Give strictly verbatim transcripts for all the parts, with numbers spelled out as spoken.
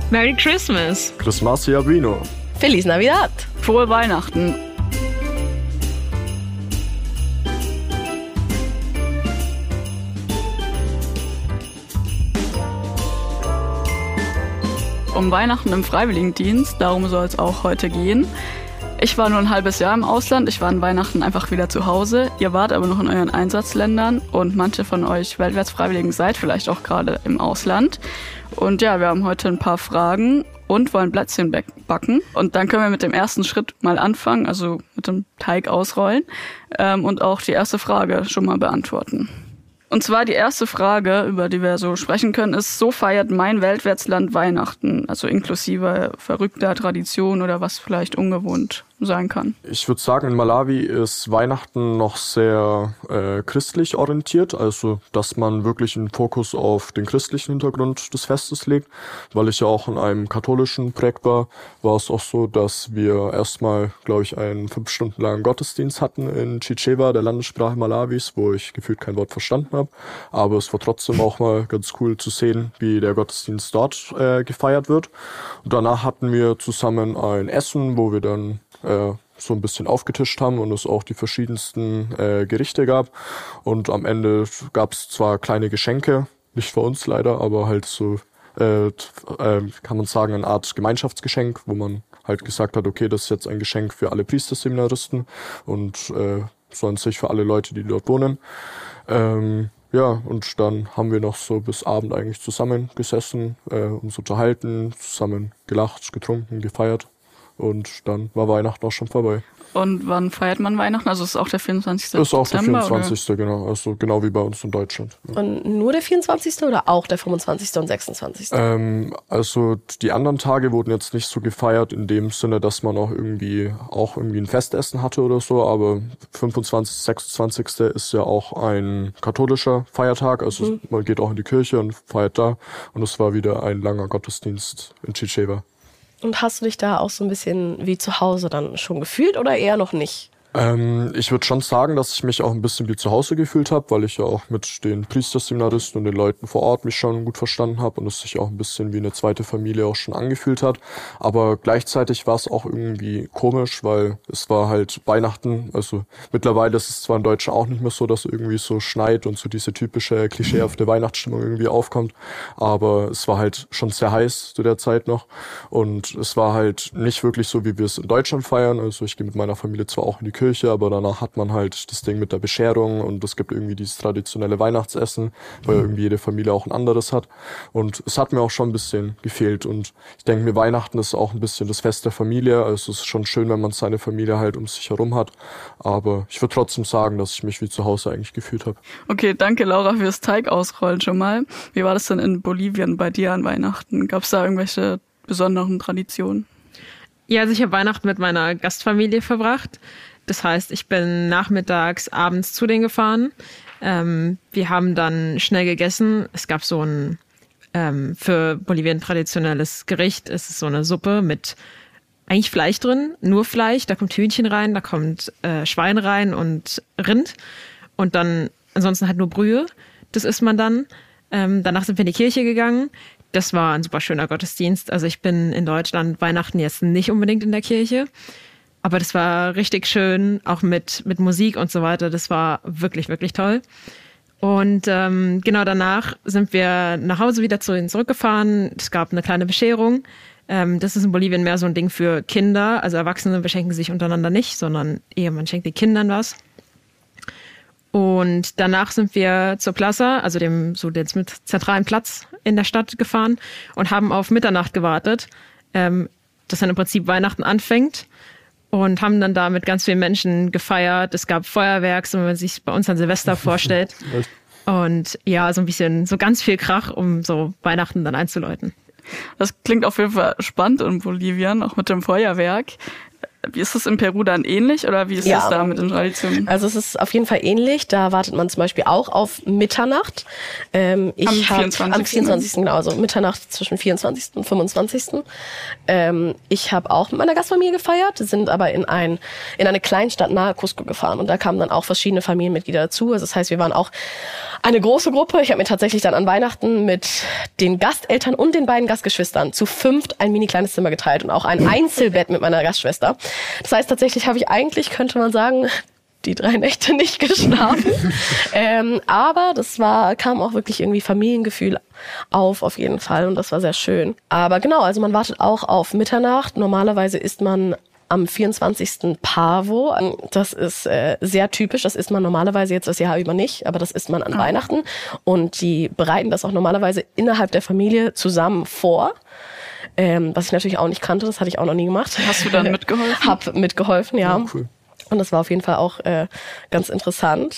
Merry Christmas. Christmas Yabino. Feliz Navidad. Frohe Weihnachten. Um Weihnachten im Freiwilligendienst, darum soll es auch heute gehen. Ich war nur ein halbes Jahr im Ausland, ich war an Weihnachten einfach wieder zu Hause. Ihr wart aber noch in euren Einsatzländern und manche von euch Weltwärtsfreiwilligen seid vielleicht auch gerade im Ausland. Und ja, wir haben heute ein paar Fragen und wollen Plätzchen backen. Und dann können wir mit dem ersten Schritt mal anfangen, also mit dem Teig ausrollen ähm, und auch die erste Frage schon mal beantworten. Und zwar die erste Frage, über die wir so sprechen können, ist: So feiert mein Weltwärtsland Weihnachten, also inklusive verrückter Tradition oder was vielleicht ungewohnt sein kann. Ich würde sagen, in Malawi ist Weihnachten noch sehr äh, christlich orientiert, also dass man wirklich einen Fokus auf den christlichen Hintergrund des Festes legt. Weil ich ja auch in einem katholischen Projekt war, war es auch so, dass wir erstmal, glaube ich, einen fünf Stunden langen Gottesdienst hatten in Chichewa, der Landessprache Malawis, wo ich gefühlt kein Wort verstanden habe. Aber es war trotzdem auch mal ganz cool zu sehen, wie der Gottesdienst dort äh, gefeiert wird. Und danach hatten wir zusammen ein Essen, wo wir dann äh, so ein bisschen aufgetischt haben und es auch die verschiedensten äh, Gerichte gab. Und am Ende gab es zwar kleine Geschenke, nicht für uns leider, aber halt so, äh, äh, kann man sagen, eine Art Gemeinschaftsgeschenk, wo man halt gesagt hat, okay, das ist jetzt ein Geschenk für alle Priesterseminaristen und äh, so an sich für alle Leute, die dort wohnen. Ähm, ja, und dann haben wir noch so bis Abend eigentlich zusammen gesessen, äh, uns unterhalten, zusammen gelacht, getrunken, gefeiert. Und dann war Weihnachten auch schon vorbei. Und wann feiert man Weihnachten? Also ist es auch der vierundzwanzigste Ist auch Dezember, der vierundzwanzigste Oder? Genau. Also genau wie bei uns in Deutschland. Ja. Und nur der vierundzwanzigste oder auch der fünfundzwanzigste und sechsundzwanzigste Ähm, also die anderen Tage wurden jetzt nicht so gefeiert in dem Sinne, dass man auch irgendwie auch irgendwie ein Festessen hatte oder so. Aber fünfundzwanzigste, sechsundzwanzigste ist ja auch ein katholischer Feiertag. Also mhm. man geht auch in die Kirche und feiert da. Und es war wieder ein langer Gottesdienst in Chichewa. Und hast du dich da auch so ein bisschen wie zu Hause dann schon gefühlt oder eher noch nicht? Ähm, ich würde schon sagen, dass ich mich auch ein bisschen wie zu Hause gefühlt habe, weil ich ja auch mit den Priesterseminaristen und den Leuten vor Ort mich schon gut verstanden habe und es sich auch ein bisschen wie eine zweite Familie auch schon angefühlt hat. Aber gleichzeitig war es auch irgendwie komisch, weil es war halt Weihnachten. Also mittlerweile ist es zwar in Deutschland auch nicht mehr so, dass irgendwie so schneit und so diese typische klischeehafte Weihnachtsstimmung irgendwie aufkommt, aber es war halt schon sehr heiß zu der Zeit noch und es war halt nicht wirklich so, wie wir es in Deutschland feiern. Also ich gehe mit meiner Familie zwar auch in die Kirche, aber danach hat man halt das Ding mit der Bescherung und es gibt irgendwie dieses traditionelle Weihnachtsessen, weil irgendwie jede Familie auch ein anderes hat. Und es hat mir auch schon ein bisschen gefehlt. Und ich denke mir, Weihnachten ist auch ein bisschen das Fest der Familie. Also es ist schon schön, wenn man seine Familie halt um sich herum hat. Aber ich würde trotzdem sagen, dass ich mich wie zu Hause eigentlich gefühlt habe. Okay, danke Laura fürs Teig ausrollen schon mal. Wie war das denn in Bolivien bei dir an Weihnachten? Gab es da irgendwelche besonderen Traditionen? Ja, also ich habe Weihnachten mit meiner Gastfamilie verbracht. Das heißt, ich bin nachmittags, abends zu denen gefahren. Ähm, wir haben dann schnell gegessen. Es gab so ein ähm, für Bolivien traditionelles Gericht. Es ist so eine Suppe mit eigentlich Fleisch drin, nur Fleisch. Da kommt Hühnchen rein, da kommt äh, Schwein rein und Rind. Und dann ansonsten halt nur Brühe. Das isst man dann. Ähm, danach sind wir in die Kirche gegangen. Das war ein super schöner Gottesdienst. Also ich bin in Deutschland Weihnachten jetzt nicht unbedingt in der Kirche. Aber das war richtig schön, auch mit, mit Musik und so weiter. Das war wirklich, wirklich toll. Und ähm, genau danach sind wir nach Hause wieder zu ihnen zurückgefahren. Es gab eine kleine Bescherung. Ähm, das ist in Bolivien mehr so ein Ding für Kinder. Also Erwachsene beschenken sich untereinander nicht, sondern eher man schenkt den Kindern was. Und danach sind wir zur Plaza, also dem so dem zentralen Platz in der Stadt gefahren und haben auf Mitternacht gewartet, ähm, dass dann im Prinzip Weihnachten anfängt. Und haben dann da mit ganz vielen Menschen gefeiert. Es gab Feuerwerk, so wie man sich bei uns an Silvester vorstellt. Und ja, so ein bisschen, so ganz viel Krach, um so Weihnachten dann einzuläuten. Das klingt auf jeden Fall spannend in Bolivien, auch mit dem Feuerwerk. Wie ist das in Peru dann ähnlich oder wie ist Ja. das da mit den Traditionen? Also es ist auf jeden Fall ähnlich. Da wartet man zum Beispiel auch auf Mitternacht. Ähm, ich Am hab, vierundzwanzigsten Am vierundzwanzigsten genau, also Mitternacht zwischen vierundzwanzigsten und fünfundzwanzigsten Ähm, ich habe auch mit meiner Gastfamilie gefeiert, sind aber in, ein, in eine Kleinstadt nahe Cusco gefahren. Und da kamen dann auch verschiedene Familienmitglieder dazu. Also das heißt, wir waren auch eine große Gruppe. Ich habe mir tatsächlich dann an Weihnachten mit den Gasteltern und den beiden Gastgeschwistern zu fünft ein mini kleines Zimmer geteilt und auch ein Einzelbett mit meiner Gastschwester. Das heißt, tatsächlich habe ich eigentlich, könnte man sagen, die drei Nächte nicht geschlafen. ähm, aber das war, kam auch wirklich irgendwie Familiengefühl auf, auf jeden Fall. Und das war sehr schön. Aber genau, also man wartet auch auf Mitternacht. Normalerweise isst man am vierundzwanzigsten Pavo. Das ist äh, sehr typisch. Das isst man normalerweise jetzt das Jahr über nicht, aber das isst man an Ah. Weihnachten. Und die bereiten das auch normalerweise innerhalb der Familie zusammen vor. Ähm, was ich natürlich auch nicht kannte, das hatte ich auch noch nie gemacht. Hast du dann mitgeholfen? Hab mitgeholfen, ja. Ja, cool. Und das war auf jeden Fall auch äh, ganz interessant.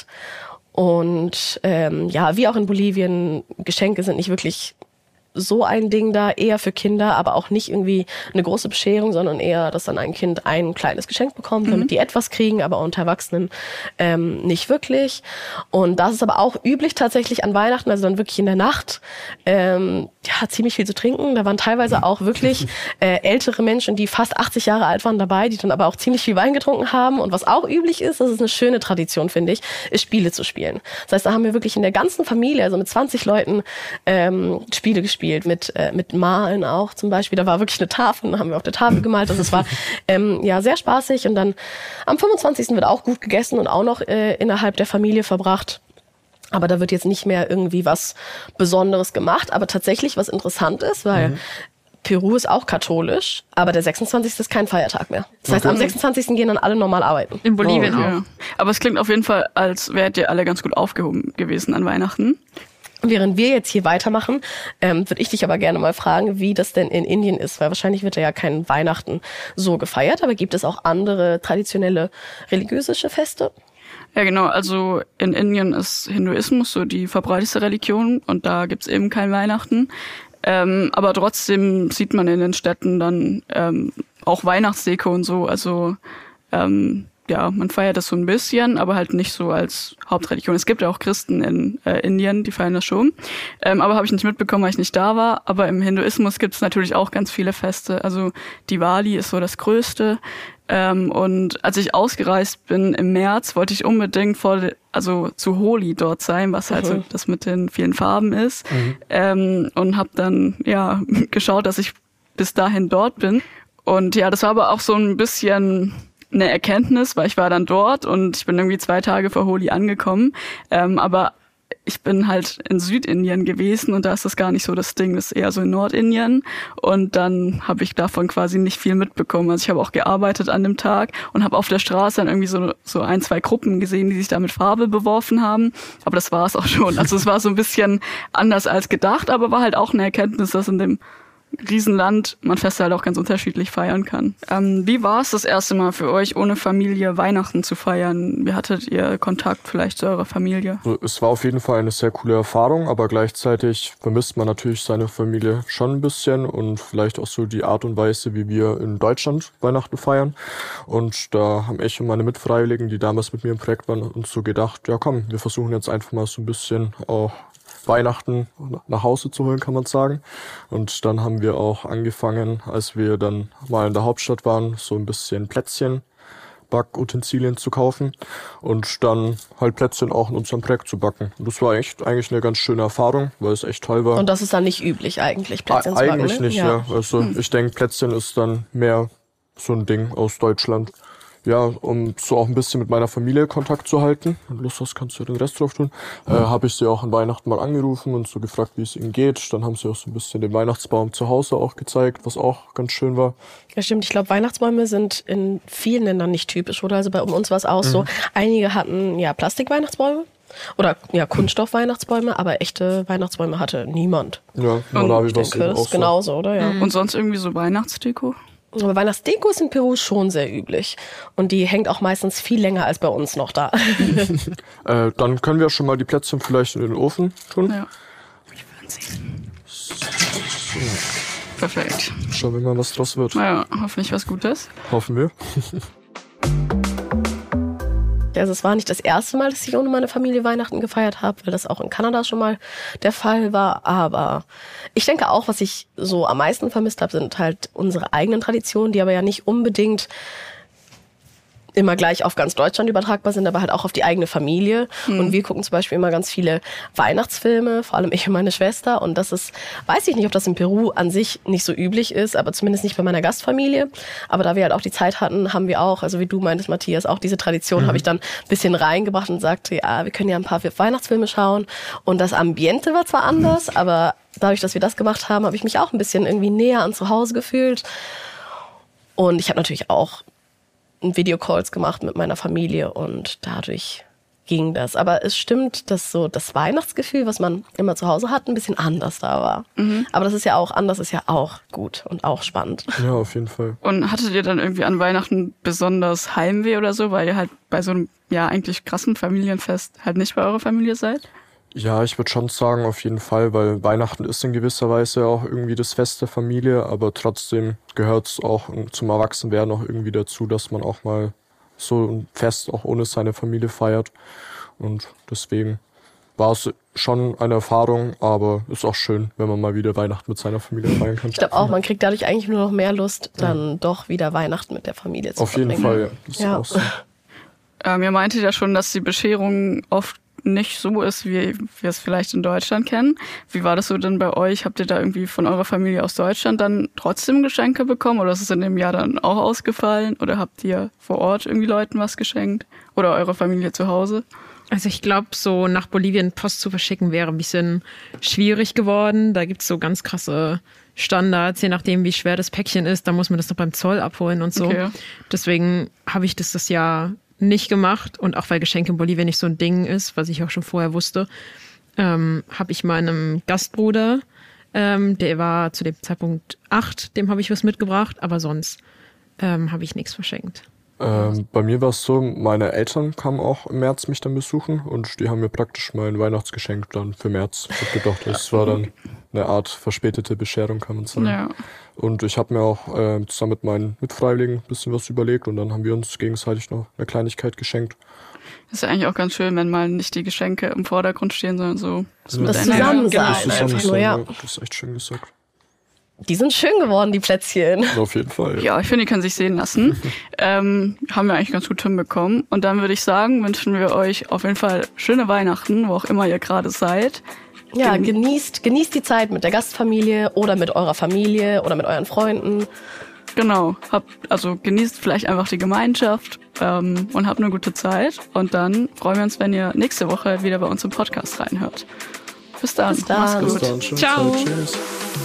Und ähm, ja, wie auch in Bolivien, Geschenke sind nicht wirklich so ein Ding da, eher für Kinder, aber auch nicht irgendwie eine große Bescherung, sondern eher, dass dann ein Kind ein kleines Geschenk bekommt, damit die etwas kriegen, aber unter Erwachsenen ähm, nicht wirklich. Und das ist aber auch üblich tatsächlich an Weihnachten, also dann wirklich in der Nacht, ähm, ja, ziemlich viel zu trinken. Da waren teilweise auch wirklich äh, ältere Menschen, die fast achtzig Jahre alt waren dabei, die dann aber auch ziemlich viel Wein getrunken haben. Und was auch üblich ist, das ist eine schöne Tradition, finde ich, ist Spiele zu spielen. Das heißt, da haben wir wirklich in der ganzen Familie, also mit zwanzig Leuten, ähm, Spiele gespielt. Mit, äh, mit Malen auch zum Beispiel. Da war wirklich eine Tafel, da haben wir auf der Tafel gemalt. Also es war ähm, ja sehr spaßig. Und dann am fünfundzwanzigsten wird auch gut gegessen und auch noch äh, innerhalb der Familie verbracht. Aber da wird jetzt nicht mehr irgendwie was Besonderes gemacht. Aber tatsächlich was interessant ist, weil mhm. Peru ist auch katholisch, aber der sechsundzwanzigste ist kein Feiertag mehr. Das heißt, Okay. am sechsundzwanzigsten gehen dann alle normal arbeiten. In Bolivien Oh, auch. Ja. Aber es klingt auf jeden Fall, als wärt ihr alle ganz gut aufgehoben gewesen an Weihnachten. Während wir jetzt hier weitermachen, ähm, würde ich dich aber gerne mal fragen, wie das denn in Indien ist, weil wahrscheinlich wird ja kein Weihnachten so gefeiert, aber gibt es auch andere traditionelle religiöse Feste? Ja, genau. Also in Indien ist Hinduismus so die verbreiteste Religion und da gibt's eben kein Weihnachten. Ähm, aber trotzdem sieht man in den Städten dann ähm, auch Weihnachtsdeko und so. Also ähm, ja, man feiert das so ein bisschen, aber halt nicht so als Hauptreligion. Es gibt ja auch Christen in äh, Indien, die feiern das schon. Ähm, aber habe ich nicht mitbekommen, weil ich nicht da war. Aber im Hinduismus gibt es natürlich auch ganz viele Feste. Also Diwali ist so das Größte. Ähm, und als ich ausgereist bin im März, wollte ich unbedingt vor, also zu Holi dort sein, was halt Mhm. so das mit den vielen Farben ist. Mhm. Ähm, und habe dann ja geschaut, dass ich bis dahin dort bin. Und ja, das war aber auch so ein bisschen eine Erkenntnis, weil ich war dann dort und ich bin irgendwie zwei Tage vor Holi angekommen. Ähm, aber ich bin halt in Südindien gewesen und da ist das gar nicht so das Ding, das ist eher so in Nordindien. Und dann habe ich davon quasi nicht viel mitbekommen. Also ich habe auch gearbeitet an dem Tag und habe auf der Straße dann irgendwie so, so ein, zwei Gruppen gesehen, die sich da mit Farbe beworfen haben. Aber das war es auch schon. Also es war so ein bisschen anders als gedacht, aber war halt auch eine Erkenntnis, dass in dem Riesenland man Feste halt auch ganz unterschiedlich feiern kann. Ähm, wie war es das erste Mal für euch, ohne Familie Weihnachten zu feiern? Wie hattet ihr Kontakt vielleicht zu eurer Familie? Also, es war auf jeden Fall eine sehr coole Erfahrung, aber gleichzeitig vermisst man natürlich seine Familie schon ein bisschen und vielleicht auch so die Art und Weise, wie wir in Deutschland Weihnachten feiern. Und da haben ich und meine Mitfreiwilligen, die damals mit mir im Projekt waren, uns so gedacht, ja komm, wir versuchen jetzt einfach mal so ein bisschen auch Weihnachten nach Hause zu holen, kann man sagen. Und dann haben wir auch angefangen, als wir dann mal in der Hauptstadt waren, so ein bisschen Plätzchen, Backutensilien zu kaufen und dann halt Plätzchen auch in unserem Projekt zu backen. Und das war echt eigentlich eine ganz schöne Erfahrung, weil es echt toll war. Und das ist dann nicht üblich eigentlich, Plätzchen A- zu backen, Eigentlich ne? nicht, ja. Also hm. ich denke, Plätzchen ist dann mehr so ein Ding aus Deutschland. Ja, um so auch ein bisschen mit meiner Familie Kontakt zu halten. Wenn du Lust hast, kannst du den Rest drauf tun. Mhm. Äh, habe ich sie auch an Weihnachten mal angerufen und so gefragt, wie es ihnen geht. Dann haben sie auch so ein bisschen den Weihnachtsbaum zu Hause auch gezeigt, was auch ganz schön war. Ja, stimmt. Ich glaube, Weihnachtsbäume sind in vielen Ländern nicht typisch, oder? Also bei um uns war es auch mhm. so. Einige hatten ja Plastik-Weihnachtsbäume oder ja Kunststoff-Weihnachtsbäume, aber echte Weihnachtsbäume hatte niemand. Ja, Malawi war es Das ist genauso, oder? Ja. Und sonst irgendwie so Weihnachtsdeko? Aber Weihnachtsdeko ist in Peru schon sehr üblich. Und die hängt auch meistens viel länger als bei uns noch da. äh, dann können wir schon mal die Plätzchen vielleicht in den Ofen tun. Ja. So. Perfekt. Schauen wir mal, was draus wird. Naja, hoffentlich was Gutes. Hoffen wir. Also es war nicht das erste Mal, dass ich ohne meine Familie Weihnachten gefeiert habe, weil das auch in Kanada schon mal der Fall war. Aber ich denke auch, was ich so am meisten vermisst habe, sind halt unsere eigenen Traditionen, die aber ja nicht unbedingt immer gleich auf ganz Deutschland übertragbar sind, aber halt auch auf die eigene Familie. Mhm. Und wir gucken zum Beispiel immer ganz viele Weihnachtsfilme, vor allem ich und meine Schwester. Und das ist, weiß ich nicht, ob das in Peru an sich nicht so üblich ist, aber zumindest nicht bei meiner Gastfamilie. Aber da wir halt auch die Zeit hatten, haben wir auch, also wie du meintest, Matthias, auch diese Tradition mhm. habe ich dann ein bisschen reingebracht und sagte, ja, wir können ja ein paar Weihnachtsfilme schauen. Und das Ambiente war zwar anders, aber dadurch, dass wir das gemacht haben, habe ich mich auch ein bisschen irgendwie näher an zu Hause gefühlt. Und ich habe natürlich auch Videocalls gemacht mit meiner Familie und dadurch ging das. Aber es stimmt, dass so das Weihnachtsgefühl, was man immer zu Hause hat, ein bisschen anders da war. Mhm. Aber das ist ja auch, anders ist ja auch gut und auch spannend. Ja, auf jeden Fall. Und hattet ihr dann irgendwie an Weihnachten besonders Heimweh oder so, weil ihr halt bei so einem, ja, eigentlich krassen Familienfest halt nicht bei eurer Familie seid? Ja, ich würde schon sagen, auf jeden Fall, weil Weihnachten ist in gewisser Weise auch irgendwie das Fest der Familie, aber trotzdem gehört es auch zum Erwachsenwerden auch irgendwie dazu, dass man auch mal so ein Fest auch ohne seine Familie feiert. Und deswegen war es schon eine Erfahrung, aber ist auch schön, wenn man mal wieder Weihnachten mit seiner Familie feiern kann. Ich glaube auch, man kriegt dadurch eigentlich nur noch mehr Lust, dann ja. doch wieder Weihnachten mit der Familie zu Auf verbringen. jeden Fall, ja. Das ist ja. auch so. Ähm, ihr meintet ja schon, dass die Bescherung oft nicht so ist, wie wir es vielleicht in Deutschland kennen. Wie war das so denn bei euch? Habt ihr da irgendwie von eurer Familie aus Deutschland dann trotzdem Geschenke bekommen oder ist es in dem Jahr dann auch ausgefallen? Oder habt ihr vor Ort irgendwie Leuten was geschenkt? Oder eure Familie zu Hause? Also ich glaube, so nach Bolivien Post zu verschicken wäre ein bisschen schwierig geworden. Da gibt's so ganz krasse Standards, je nachdem wie schwer das Päckchen ist. Da muss man das noch beim Zoll abholen und so. Okay. Deswegen habe ich das das Jahr nicht gemacht und auch weil Geschenke in Bolivien nicht so ein Ding ist, was ich auch schon vorher wusste, ähm, habe ich meinem Gastbruder, ähm, der war zu dem Zeitpunkt acht, dem habe ich was mitgebracht, aber sonst ähm, habe ich nichts verschenkt. Ähm, bei mir war es so, meine Eltern kamen auch im März mich dann besuchen und die haben mir praktisch mein Weihnachtsgeschenk dann für März mitgebracht. Das war dann eine Art verspätete Bescherung, kann man sagen. Ja. Und ich habe mir auch äh, zusammen mit meinen Mitfreiwilligen ein bisschen was überlegt und dann haben wir uns gegenseitig noch eine Kleinigkeit geschenkt. Das ist ja eigentlich auch ganz schön, wenn mal nicht die Geschenke im Vordergrund stehen, sondern so das, das Zusammensein. Das Zusammensein, ja. Das ist echt schön gesagt. Die sind schön geworden, die Plätzchen. Auf jeden Fall. Ja, ja ich finde, die können sich sehen lassen. ähm, haben wir eigentlich ganz gut hinbekommen. Und dann würde ich sagen, wünschen wir euch auf jeden Fall schöne Weihnachten, wo auch immer ihr gerade seid. Ja, genießt, genießt die Zeit mit der Gastfamilie oder mit eurer Familie oder mit euren Freunden. Genau, habt, also genießt vielleicht einfach die Gemeinschaft ähm, und habt eine gute Zeit. Und dann freuen wir uns, wenn ihr nächste Woche wieder bei uns im Podcast reinhört. Bis dann. Bis dann. Mach's gut. Bis dann. Schöne Ciao. Zeit. Tschüss.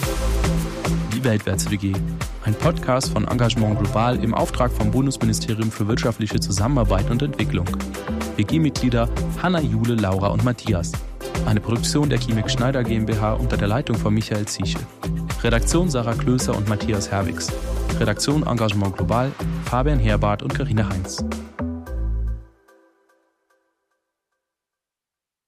Die Weltwärts-W G, ein Podcast von Engagement Global im Auftrag vom Bundesministerium für wirtschaftliche Zusammenarbeit und Entwicklung. W G-Mitglieder Hanna, Jule, Laura und Matthias. Eine Produktion der Chemik Schneider GmbH unter der Leitung von Michael Ziechel. Redaktion Sarah Klöser und Matthias Herwigs. Redaktion Engagement Global Fabian Herbart und Carina Heinz.